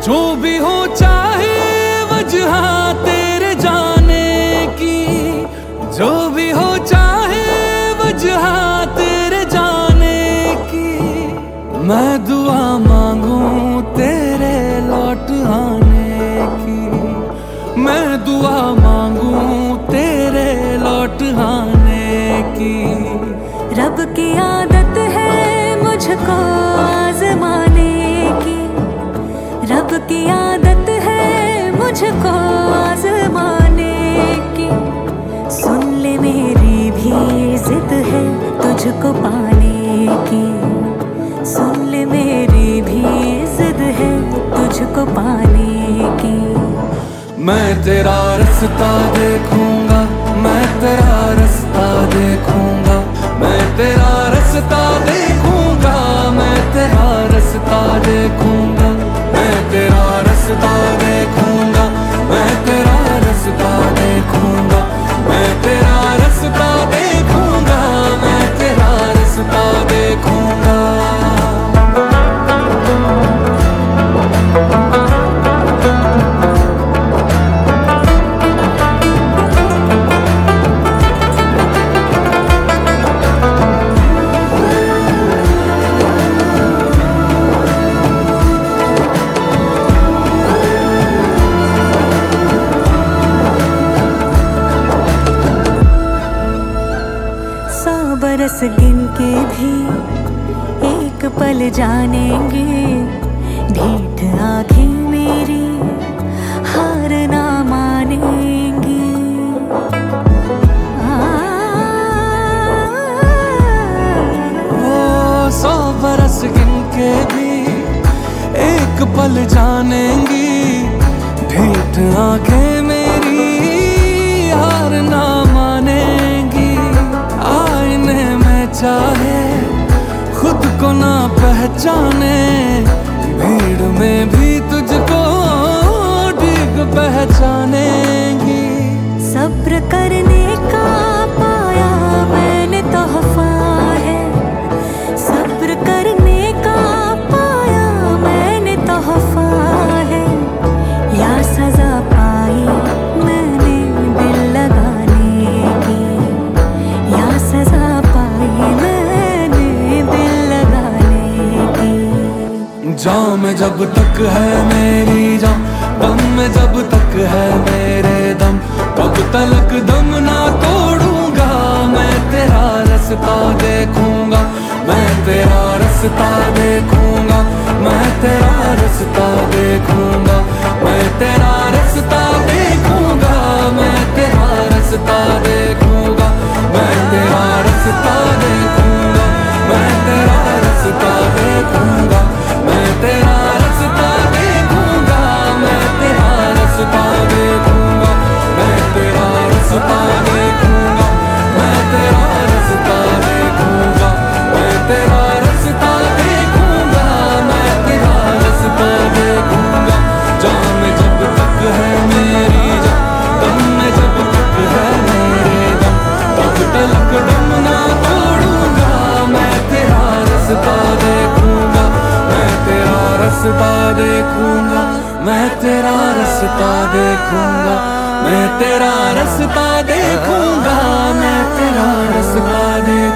जो भी हो चाहे वजह तेरे जाने की, जो भी हो चाहे वजह तेरे जाने की, मैं दुआ मांगूं तेरे लौट आने की, मैं दुआ मांगूं तेरे लौट आने की। रब की आदत है मुझको आजमाने की, रब की आदत है मुझको आजमाने की। सुन ले मेरी भी जिद है तुझको पाने की, सुन ले मेरी भी जिद है तुझको पाने की। मैं तेरा रास्ता देखूंगा, मैं तेरा रास्ता देखूंगा, मैं तेरा रास्ता देखूंगा, मैं तेरा रास्ता देखूंगा, मैं तेरा रास्ता देखूंगा, मैं तेरा रास्ता देखूंगा, मैं तेरा रास्ता देखूंगा, मैं तेरा रास्ता देखूंगा। बरस गिन के भी एक पल जानेंगे, ढीठ आँखें मेरी हार ना मानेंगी। ओ 100 बरस गिन के भी एक पल जानेंगी, ढीठ आँखें मेरी हार ना मानेंगी। आईने में चाहे खुद को ना पहचाने, भीड़ में भी तुझको ठीक पहचानेंगी। सब्र करने का पाया मैंने तोहफा है, सब्र करने का पाया मैंने तोहफा है। या सजा पाई मैंने दिल लगाने की, या सजा पाई मैंने दिल लगाने की। जान में जब तक है मेरी जान, दम में जब तक है मेरे दम, तब तलक दम ना तोड़ूंगा। मैं तेरा रास्ता देखूंगा, मैं तेरा रास्ता देखूंगा, मैं तेरा रास्ता देखूंगा, मैं तेरा रास्ता देखूंगा, मैं तेरा रास्ता देखूंगा, मैं तेरा रास्ता देखूंगा, मैं तेरा रास्ता देखूंगा, मैं तेरा रास्ता देखूंगा, मैं तेरा रास्ता देखूंगा, मैं तेरा रास्ता देखूंगा, मैं तेरा रास्ता देखूंगा, मैं तेरा रास्ता देखूंगा, मैं तेरा रास्ता देखूंगा। जान में जब तक है मेरी जान, दम में जब तक है मेरे दम, तब तलक दम ना तोड़ूंगा। मैं तेरा रास्ता देखूंगा, मैं तेरा रास्ता देखूंगा, मैं तेरा रास्ता देखूंगा, मैं तेरा रास्ता देखूंगा, मैं तेरा रास्ता देखूंगा।